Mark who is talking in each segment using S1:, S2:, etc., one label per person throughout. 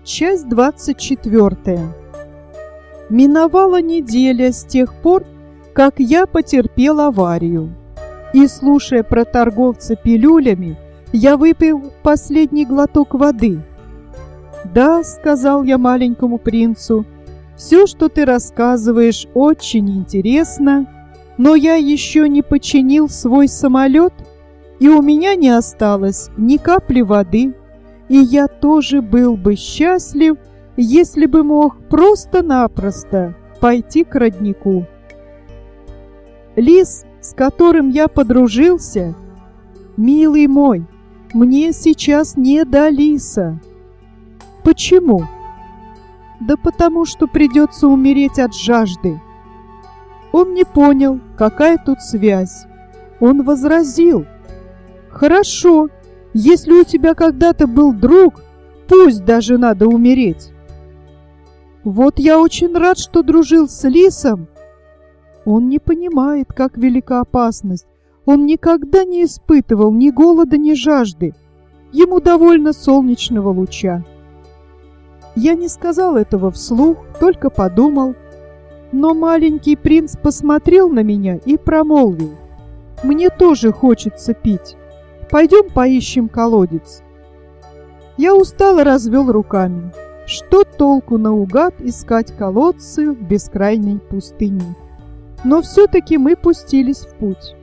S1: Часть 24. Миновала неделя с тех пор, как я потерпел аварию. И, слушая про торговца пилюлями, я выпил последний глоток воды. «Да», — сказал я маленькому принцу, — «все, что ты рассказываешь, очень интересно, но я еще не починил свой самолет, и у меня не осталось ни капли воды, и я тоже был бы счастлив, если бы мог просто-напросто пойти к роднику». Лис, с которым я подружился, милый мой, мне сейчас не до лиса. Почему? Да потому что придется умереть от жажды. Он не понял, какая тут связь. Он возразил: хорошо, если у тебя когда-то был друг, пусть даже надо умереть. Вот я очень рад, что дружил с лисом. Он не понимает, как велика опасность. Он никогда не испытывал ни голода, ни жажды. Ему довольно солнечного луча. Я не сказал этого вслух, только подумал. Но маленький принц посмотрел на меня и промолвил: «Мне тоже хочется пить. Пойдем поищем колодец». Я устало развел руками. Что толку наугад искать колодцы в бескрайней пустыне? Но все-таки мы пустились в путь.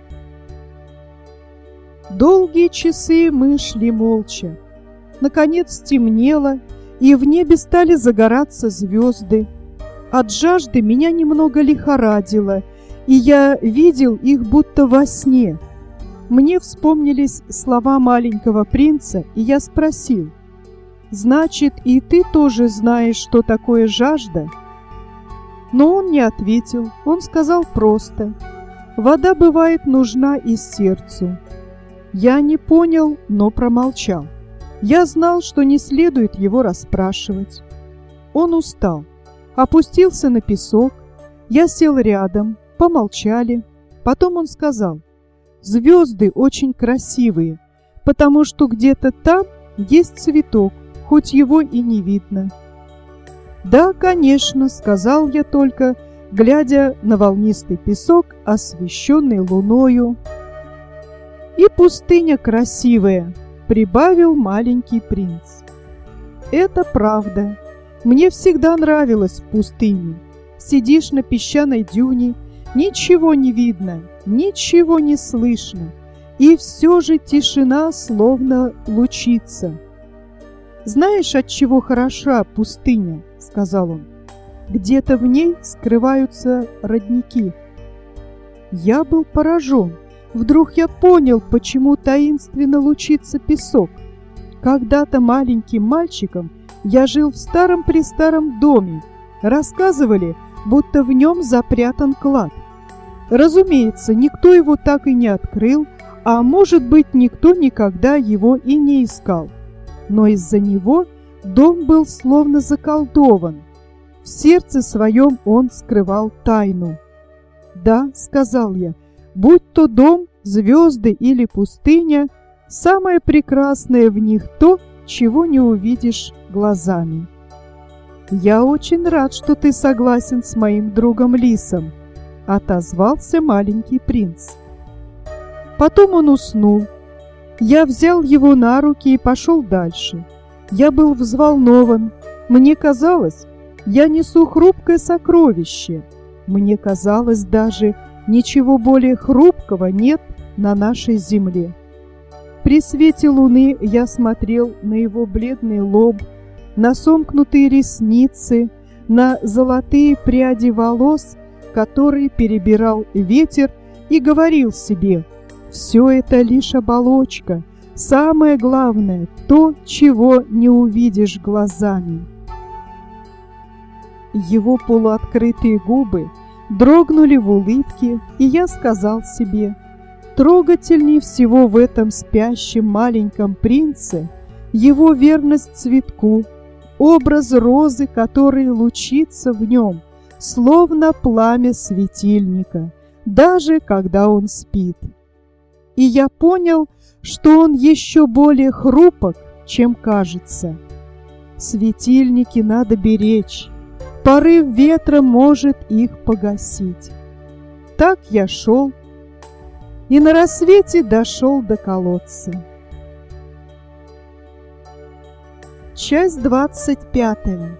S1: Долгие часы мы шли молча. Наконец стемнело, и в небе стали загораться звезды. От жажды меня немного лихорадило, и я видел их будто во сне. Мне вспомнились слова маленького принца, и я спросил: «Значит, и ты тоже знаешь, что такое жажда?» Но он не ответил. Он сказал просто: «Вода бывает нужна и сердцу». Я не понял, но промолчал. Я знал, что не следует его расспрашивать. Он устал, опустился на песок. Я сел рядом, помолчали. Потом он сказал: «Звезды очень красивые, потому что где-то там есть цветок, хоть его и не видно». «Да, конечно», — сказал я только, глядя на волнистый песок, освещенный луною. «И пустыня красивая», — прибавил маленький принц. «Это правда. Мне всегда нравилось в пустыне. Сидишь на песчаной дюне, ничего не видно, ничего не слышно, и все же тишина словно лучится». «Знаешь, от чего хороша пустыня?» — сказал он. «Где-то в ней скрываются родники». Я был поражен. Вдруг я понял, почему таинственно лучится песок. Когда-то маленьким мальчиком я жил в старом-престаром доме. Рассказывали, будто в нем запрятан клад. Разумеется, никто его так и не открыл, а может быть, никто никогда его и не искал. Но из-за него дом был словно заколдован. В сердце своем он скрывал тайну. «Да», — сказал я, — «будь то дом, звезды или пустыня, самое прекрасное в них то, чего не увидишь глазами». «Я очень рад, что ты согласен с моим другом Лисом», — отозвался маленький принц. Потом он уснул. Я взял его на руки и пошел дальше. Я был взволнован. Мне казалось, я несу хрупкое сокровище. Мне казалось, даже ничего более хрупкого нет на нашей земле. При свете луны я смотрел на его бледный лоб, на сомкнутые ресницы, на золотые пряди волос, которые перебирал ветер, и говорил себе: все это лишь оболочка, самое главное — то, чего не увидишь глазами. Его полуоткрытые губы дрогнули в улыбке, и я сказал себе: трогательней всего в этом спящем маленьком принце его верность цветку, образ розы, который лучится в нем, словно пламя светильника, даже когда он спит. И я понял, что он еще более хрупок, чем кажется. Светильники надо беречь, порыв ветра может их погасить. Так я шел и на рассвете дошел до колодца. Часть 25.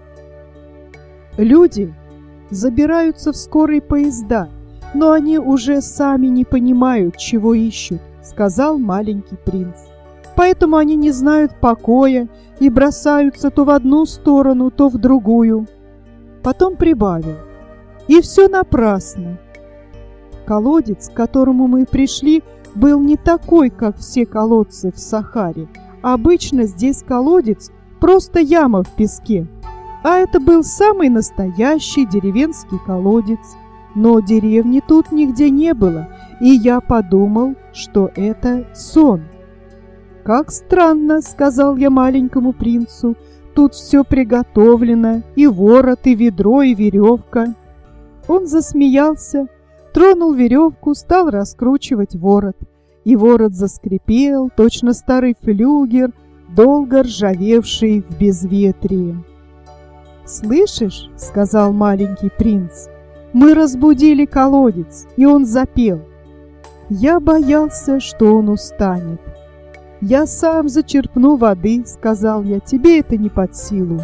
S1: Люди забираются в скорые поезда, но они уже сами не понимают, чего ищут, сказал маленький принц. Поэтому они не знают покоя и бросаются то в одну сторону, то в другую. Потом прибавил: и все напрасно. Колодец, к которому мы пришли, был не такой, как все колодцы в Сахаре. Обычно здесь колодец просто яма в песке, а это был самый настоящий деревенский колодец. Но деревни тут нигде не было, и я подумал, что это сон. «Как странно», — сказал я маленькому принцу, — «тут все приготовлено, и ворот, и ведро, и веревка». Он засмеялся, тронул веревку, стал раскручивать ворот, и ворот заскрипел, точно старый флюгер, долго ржавевший в безветрии. «Слышишь», — сказал маленький принц, — «мы разбудили колодец, и он запел». Я боялся, что он устанет. «Я сам зачерпну воды», — сказал я, — «тебе это не под силу».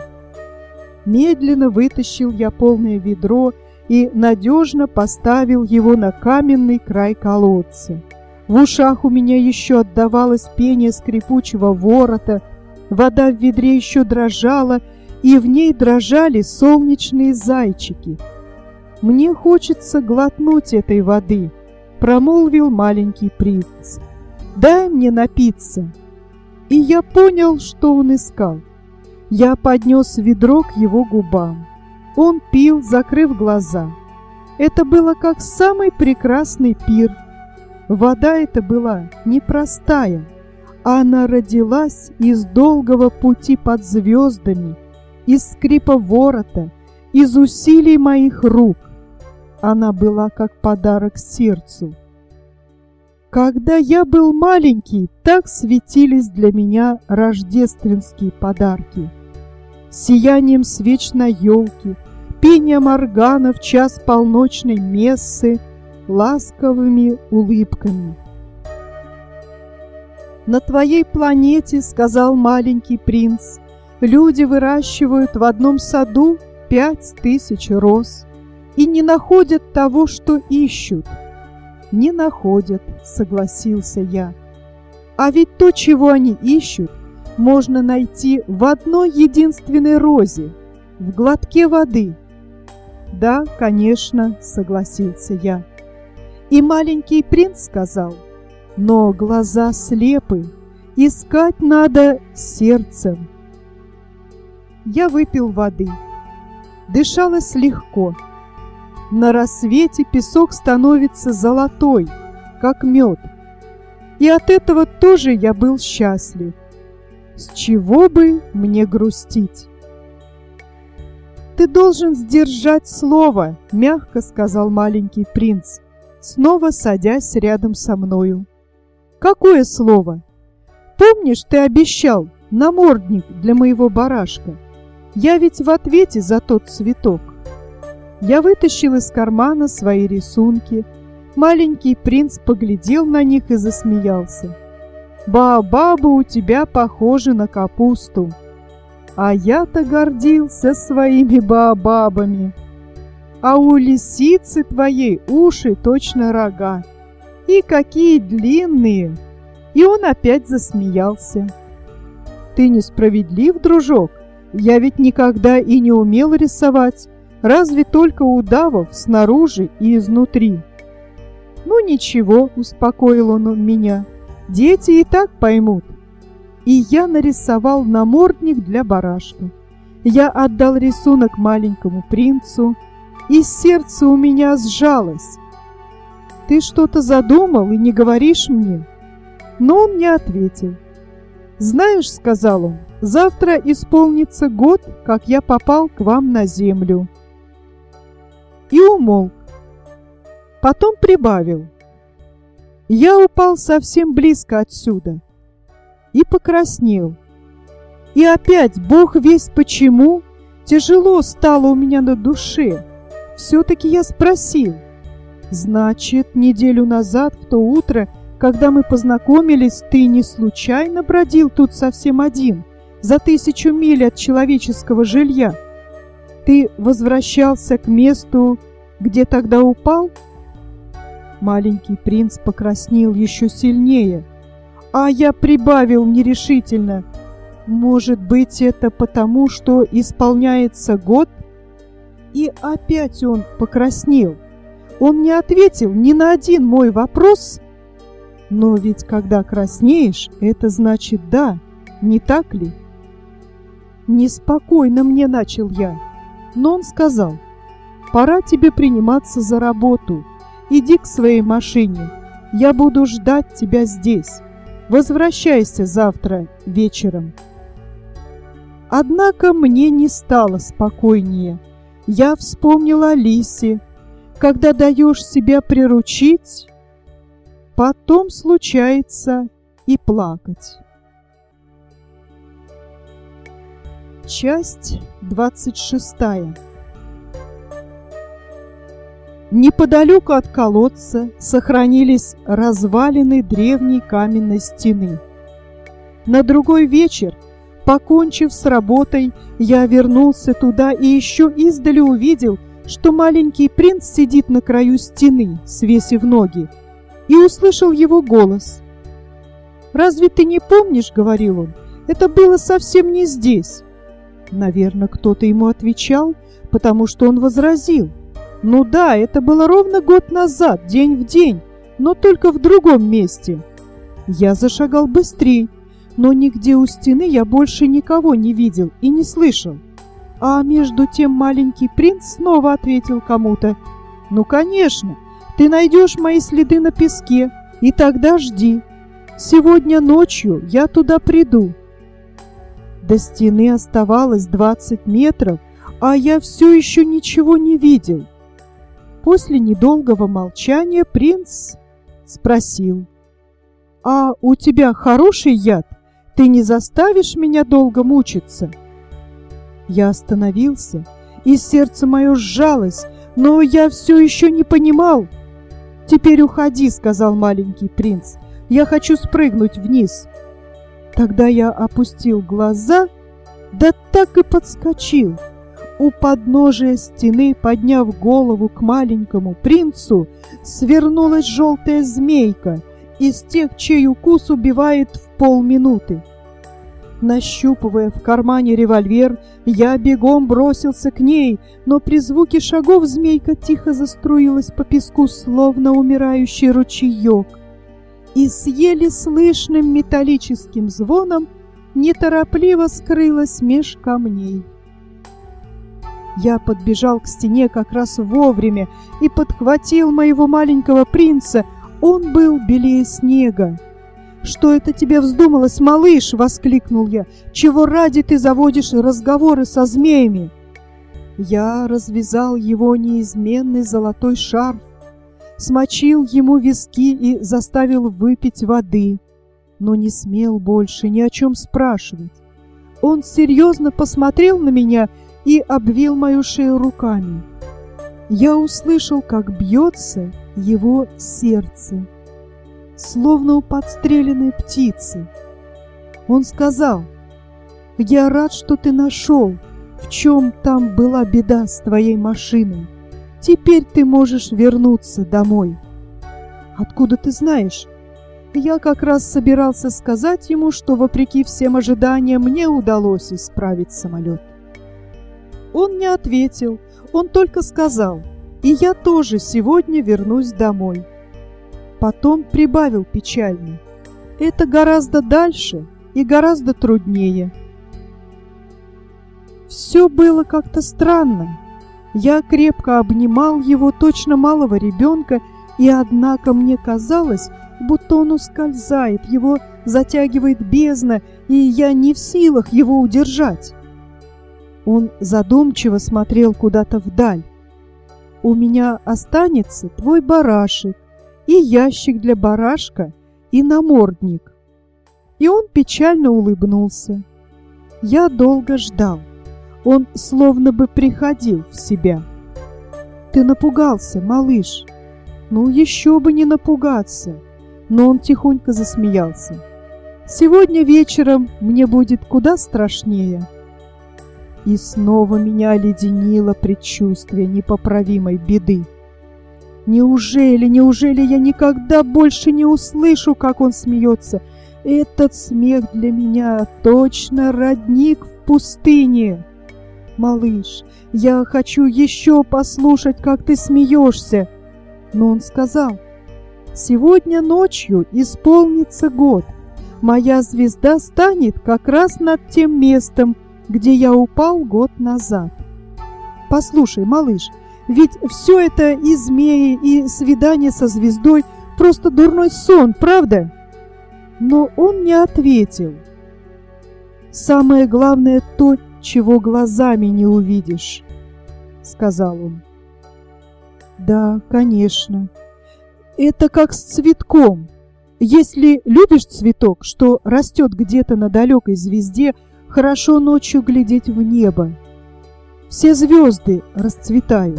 S1: Медленно вытащил я полное ведро и надежно поставил его на каменный край колодца. В ушах у меня еще отдавалось пение скрипучего ворота, вода в ведре еще дрожала, и в ней дрожали солнечные зайчики. «Мне хочется глотнуть этой воды», — промолвил маленький принц. «Дай мне напиться». И я понял, что он искал. Я поднес ведро к его губам. Он пил, закрыв глаза. Это было как самый прекрасный пир. Вода эта была непростая. Она родилась из долгого пути под звездами, из скрипа ворота, из усилий моих рук. Она была как подарок сердцу. Когда я был маленький, так светились для меня рождественские подарки. Сиянием свеч на елке, пением органа в час полночной мессы, ласковыми улыбками. «На твоей планете, — сказал маленький принц, — люди выращивают в одном саду 5000 роз и не находят того, что ищут». «Не находят», — согласился я. «А ведь то, чего они ищут, можно найти в одной единственной розе, в глотке воды». «Да, конечно», — согласился я. И маленький принц сказал: «Но глаза слепы, искать надо сердцем». Я выпил воды. Дышалось легко. На рассвете песок становится золотой, как мед. И от этого тоже я был счастлив. С чего бы мне грустить? «Ты должен сдержать слово», — мягко сказал маленький принц, снова садясь рядом со мною. «Какое слово? Помнишь, ты обещал намордник для моего барашка? Я ведь в ответе за тот цветок». Я вытащил из кармана свои рисунки. Маленький принц поглядел на них и засмеялся. «Баобабы у тебя похожи на капусту». А я-то гордился своими баобабами. «А у лисицы твоей уши точно рога. И какие длинные!» И он опять засмеялся. «Ты несправедлив, дружок. Я ведь никогда и не умел рисовать. Разве только удавов снаружи и изнутри». «Ну ничего», — успокоил он меня, — «дети и так поймут». И я нарисовал намордник для барашка. Я отдал рисунок маленькому принцу, и сердце у меня сжалось. «Ты что-то задумал и не говоришь мне?» Но он не ответил. «Знаешь, — сказал он, — завтра исполнится год, как я попал к вам на землю». И умолк. Потом прибавил: «Я упал совсем близко отсюда» и покраснел. И опять, Бог весть почему, тяжело стало у меня на душе. Все-таки я спросил: «Значит, неделю назад, в то утро, когда мы познакомились, ты не случайно бродил тут совсем один, за 1000 миль от человеческого жилья? Ты возвращался к месту, где тогда упал?» Маленький принц покраснел еще сильнее, а я прибавил нерешительно: «Может быть, это потому, что исполняется год?» И опять он покраснел. Он не ответил ни на один мой вопрос. Но ведь когда краснеешь, это значит да, не так ли? Неспокойно мне начал я, но он сказал: «Пора тебе приниматься за работу. Иди к своей машине. Я буду ждать тебя здесь. Возвращайся завтра вечером». Однако мне не стало спокойнее. Я вспомнила о Лисе. Когда даешь себя приручить, потом случается и плакать. Часть 26. Неподалеку от колодца сохранились развалины древней каменной стены. На другой вечер, покончив с работой, я вернулся туда и еще издали увидел, что маленький принц сидит на краю стены, свесив ноги, и услышал его голос. «Разве ты не помнишь, — говорил он, — это было совсем не здесь?» Наверное, кто-то ему отвечал, потому что он возразил: «Ну да, это было ровно год назад, день в день, но только в другом месте». Я зашагал быстрее, но нигде у стены я больше никого не видел и не слышал. А между тем маленький принц снова ответил кому-то: «Ну, конечно, ты найдешь мои следы на песке, и тогда жди. Сегодня ночью я туда приду». До стены оставалось 20 метров, а я все еще ничего не видел. После недолгого молчания принц спросил: «А у тебя хороший яд? Ты не заставишь меня долго мучиться?» Я остановился, и сердце мое сжалось, но я все еще не понимал. «Теперь уходи, — сказал маленький принц, — я хочу спрыгнуть вниз». Тогда я опустил глаза, да так и подскочил. У подножия стены, подняв голову к маленькому принцу, свернулась желтая змейка из тех, чей укус убивает в полминуты. Нащупывая в кармане револьвер, я бегом бросился к ней, но при звуке шагов змейка тихо заструилась по песку, словно умирающий ручеек, и с еле слышным металлическим звоном неторопливо скрылась меж камней. Я подбежал к стене как раз вовремя и подхватил моего маленького принца. Он был белее снега. «Что это тебе вздумалось, малыш?» — воскликнул я. «Чего ради ты заводишь разговоры со змеями?» Я развязал его неизменный золотой шарф, смочил ему виски и заставил выпить воды, но не смел больше ни о чем спрашивать. Он серьезно посмотрел на меня и обвил мою шею руками. Я услышал, как бьется его сердце, словно у подстреленной птицы. Он сказал: «Я рад, что ты нашел, в чем там была беда с твоей машиной. Теперь ты можешь вернуться домой». «Откуда ты знаешь?» Я как раз собирался сказать ему, что, вопреки всем ожиданиям, мне удалось исправить самолет. Он не ответил, он только сказал: «И я тоже сегодня вернусь домой». Потом прибавил печально: «Это гораздо дальше и гораздо труднее». Все было как-то странно. Я крепко обнимал его, точно малого ребенка, и однако мне казалось, будто он ускользает, его затягивает бездна, и я не в силах его удержать. Он задумчиво смотрел куда-то вдаль. «У меня останется твой барашек, и ящик для барашка, и намордник». И он печально улыбнулся. Я долго ждал. Он словно бы приходил в себя. Ты напугался, малыш. Ну, еще бы не напугаться. Но он тихонько засмеялся. Сегодня вечером мне будет куда страшнее. И снова меня оледенило предчувствие непоправимой беды. Неужели я никогда больше не услышу, как он смеется? Этот смех для меня точно родник в пустыне. Малыш, я хочу еще послушать, как ты смеешься. Но он сказал: сегодня ночью исполнится год. Моя звезда станет как раз над тем местом, где я упал год назад. Послушай, малыш, ведь все это и змеи, и свидание со звездой просто дурной сон, правда? Но он не ответил. Самое главное то, чего глазами не увидишь, сказал он. Да, конечно. Это как с цветком. Если любишь цветок, что растет где-то на далекой звезде, хорошо ночью глядеть в небо. Все звезды расцветают.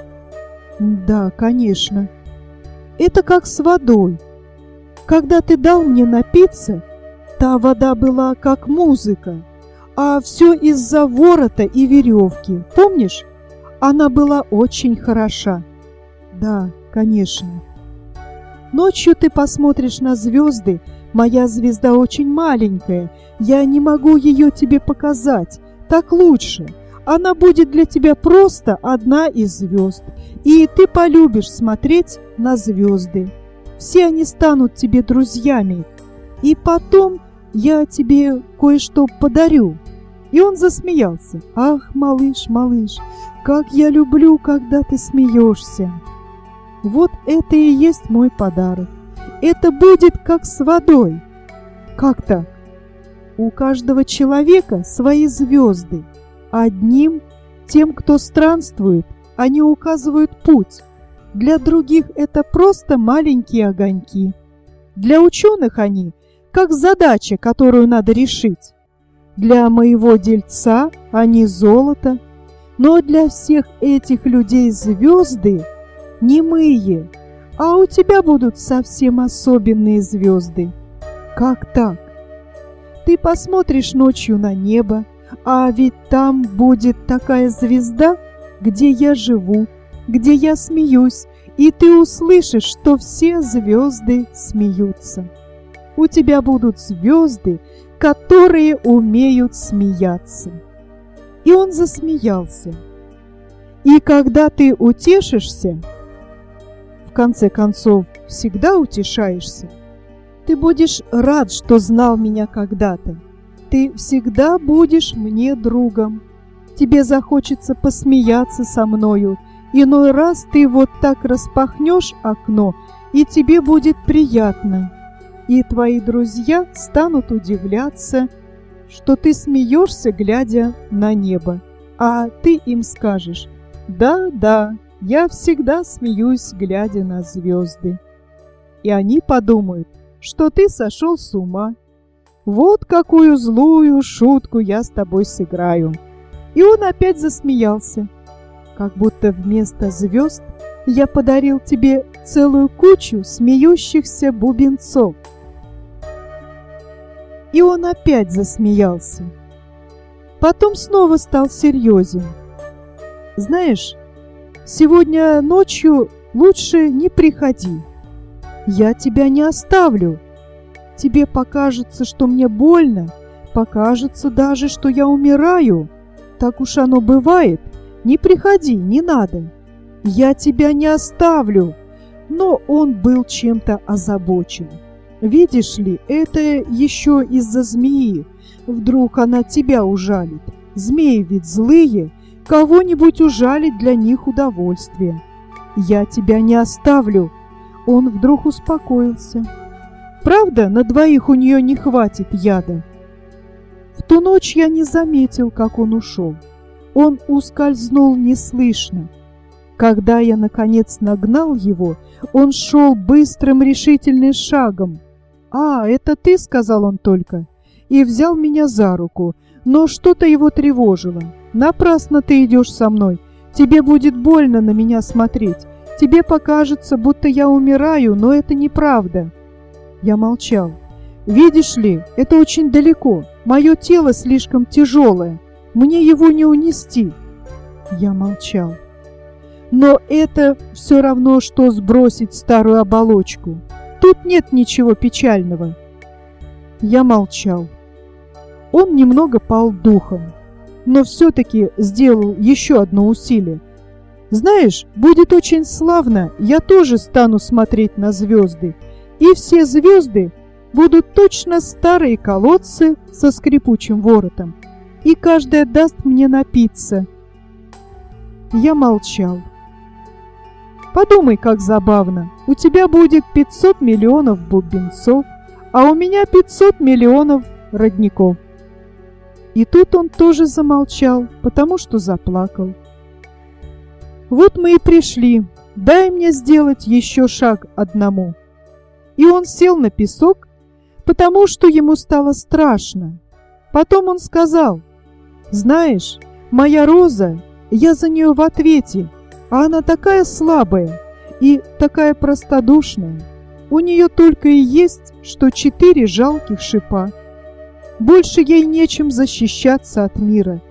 S1: Да, конечно. Это как с водой. Когда ты дал мне напиться, та вода была как музыка, а все из-за ворота и веревки. Помнишь? Она была очень хороша. Да, конечно. Ночью ты посмотришь на звезды. Моя звезда очень маленькая. Я не могу ее тебе показать. Так лучше. Она будет для тебя просто одна из звезд. И ты полюбишь смотреть на звезды. Все они станут тебе друзьями. И потом я тебе кое-что подарю. И он засмеялся. Ах, малыш, малыш, как я люблю, когда ты смеешься. Вот это и есть мой подарок. Это будет как с водой. Как так? У каждого человека свои звезды. Одним, тем, кто странствует, они указывают путь. Для других это просто маленькие огоньки. Для ученых они как задача, которую надо решить. Для моего дельца они золото. Но для всех этих людей звезды немые, а у тебя будут совсем особенные звезды. Как так? Ты посмотришь ночью на небо, а ведь там будет такая звезда, где я живу, где я смеюсь, и ты услышишь, что все звезды смеются. У тебя будут звезды, которые умеют смеяться. И он засмеялся. И когда ты утешишься, в конце концов, всегда утешаешься, ты будешь рад, что знал меня когда-то. Ты всегда будешь мне другом. Тебе захочется посмеяться со мною. Иной раз ты вот так распахнешь окно, и тебе будет приятно. И твои друзья станут удивляться, что ты смеешься, глядя на небо. А ты им скажешь: да, я всегда смеюсь, глядя на звезды. И они подумают, что ты сошел с ума. Вот какую злую шутку я с тобой сыграю. И он опять засмеялся. Как будто вместо звезд я подарил тебе целую кучу смеющихся бубенцов. И он опять засмеялся. Потом снова стал серьезен. Знаешь, сегодня ночью лучше не приходи. Я тебя не оставлю. Тебе покажется, что мне больно, покажется даже, что я умираю. Так уж оно бывает. Не приходи, не надо. Я тебя не оставлю. Но он был чем-то озабочен. Видишь ли, это еще из-за змеи. Вдруг она тебя ужалит. Змеи ведь злые. Кого-нибудь ужалить для них удовольствие. Я тебя не оставлю. Он вдруг успокоился. Правда, на двоих у нее не хватит яда? В ту ночь я не заметил, как он ушел. Он ускользнул неслышно. Когда я, наконец, нагнал его, он шел быстрым решительным шагом. «А, это ты?» — сказал он только. и взял меня за руку, но что-то его тревожило. «Напрасно ты идешь со мной. Тебе будет больно на меня смотреть. Тебе покажется, будто я умираю, но это неправда». Я молчал. «Видишь ли, это очень далеко. Мое тело слишком тяжелое. Мне его не унести». Я молчал. «Но это все равно, что сбросить старую оболочку. Тут нет ничего печального». Я молчал. Он немного пал духом, но все-таки сделал еще одно усилие. «Знаешь, будет очень славно, я тоже стану смотреть на звезды, и все звезды будут точно старые колодцы со скрипучим воротом, и каждая даст мне напиться». Я молчал. «Подумай, как забавно. У тебя будет 500 миллионов бубенцов, а у меня 500 миллионов родников». И тут он тоже замолчал, потому что заплакал. «Вот мы и пришли. Дай мне сделать еще шаг одному». И он сел на песок, потому что ему стало страшно. Потом он сказал: «Знаешь, моя роза, я за нее в ответе, а она такая слабая и такая простодушная. У нее только и есть, что 4 жалких шипа. Больше ей нечем защищаться от мира».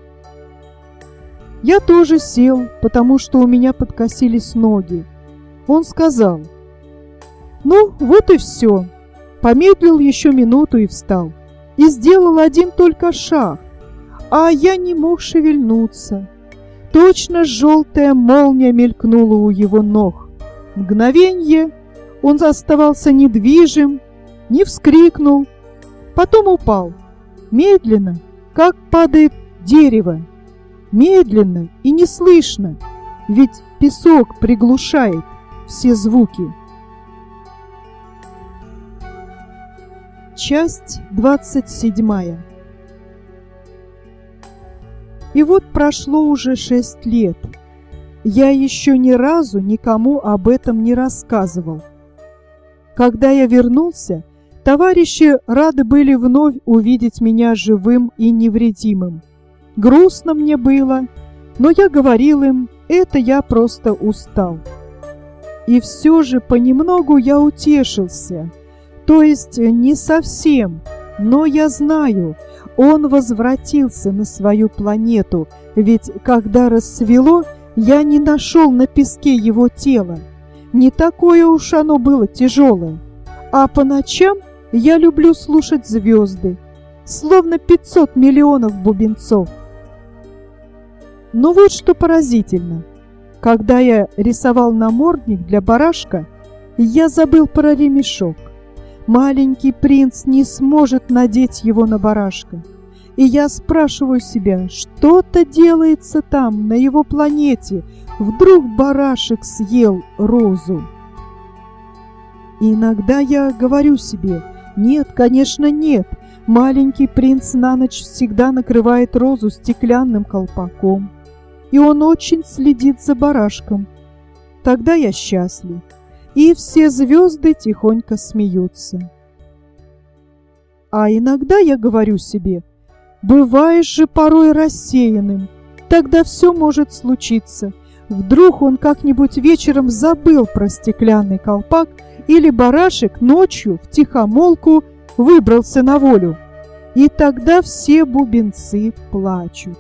S1: Я тоже сел, потому что у меня подкосились ноги. Он сказал: «Ну, вот и все». Помедлил еще минуту и встал. И сделал один только шаг, а я не мог шевельнуться. Точно желтая молния мелькнула у его ног. Мгновенье он оставался недвижим, не вскрикнул, потом упал. Медленно, как падает дерево. Медленно и неслышно, ведь песок приглушает все звуки. Часть 27. И вот прошло уже 6 лет. Я еще ни разу никому об этом не рассказывал. Когда я вернулся, товарищи рады были вновь увидеть меня живым и невредимым. Грустно мне было, но я говорил им, это я просто устал. И все же понемногу я утешился. То есть не совсем, но я знаю, он возвратился на свою планету, ведь когда рассвело, я не нашел на песке его тело. Не такое уж оно было тяжелое. А по ночам я люблю слушать звезды, словно 500 миллионов бубенцов. Но вот что поразительно. Когда я рисовал намордник для барашка, я забыл про ремешок. Маленький принц не сможет надеть его на барашка. И я спрашиваю себя, что-то делается там, на его планете. Вдруг барашек съел розу? И иногда я говорю себе, нет, конечно, нет. Маленький принц на ночь всегда накрывает розу стеклянным колпаком. И он очень следит за барашком. Тогда я счастлив. И все звезды тихонько смеются. А иногда я говорю себе, бываешь же порой рассеянным, тогда все может случиться. Вдруг он как-нибудь вечером забыл про стеклянный колпак, или барашек ночью втихомолку выбрался на волю. И тогда все бубенцы плачут.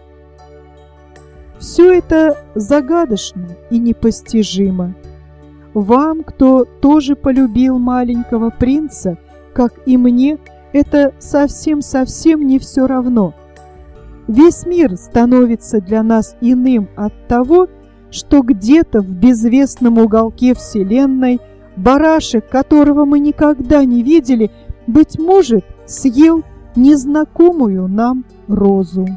S1: Все это загадочно и непостижимо. Вам, кто тоже полюбил маленького принца, как и мне, это совсем-совсем не все равно. Весь мир становится для нас иным от того, что где-то в безвестном уголке Вселенной барашек, которого мы никогда не видели, быть может, съел незнакомую нам розу.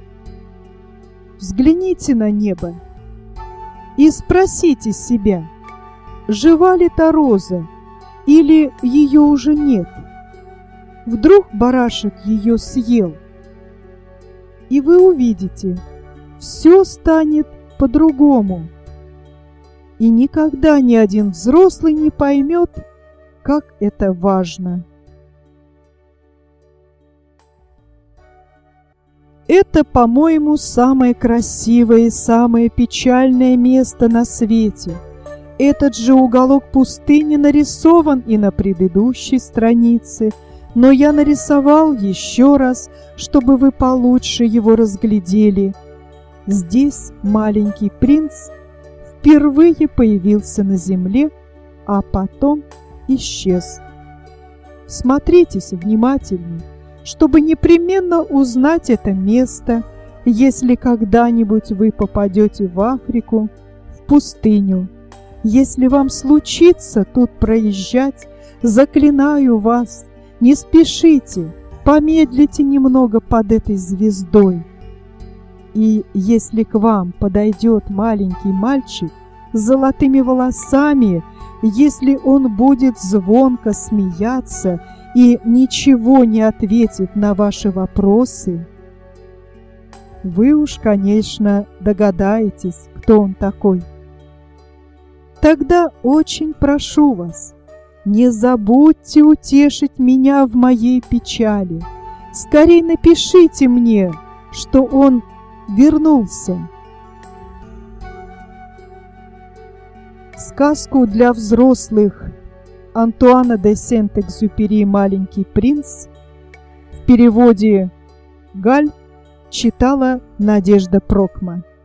S1: Взгляните на небо и спросите себя, жива ли та роза, или ее уже нет? Вдруг барашек ее съел? И вы увидите, все станет по-другому. И никогда ни один взрослый не поймет, как это важно. Это, по-моему, самое красивое и самое печальное место на свете. Этот же уголок пустыни нарисован и на предыдущей странице, но я нарисовал еще раз, чтобы вы получше его разглядели. Здесь маленький принц впервые появился на земле, а потом исчез. Смотритесь внимательней, чтобы непременно узнать это место, если когда-нибудь вы попадете в Африку, в пустыню. Если вам случится тут проезжать, заклинаю вас, не спешите, помедлите немного под этой звездой. И если к вам подойдет маленький мальчик с золотыми волосами, если он будет звонко смеяться и ничего не ответит на ваши вопросы, вы уж, конечно, догадаетесь, кто он такой. Тогда очень прошу вас, не забудьте утешить меня в моей печали. Скорей напишите мне, что он вернулся. Сказку для взрослых Антуана де Сент-Экзюпери «Маленький принц» в переводе Галь читала Надежда Прокма.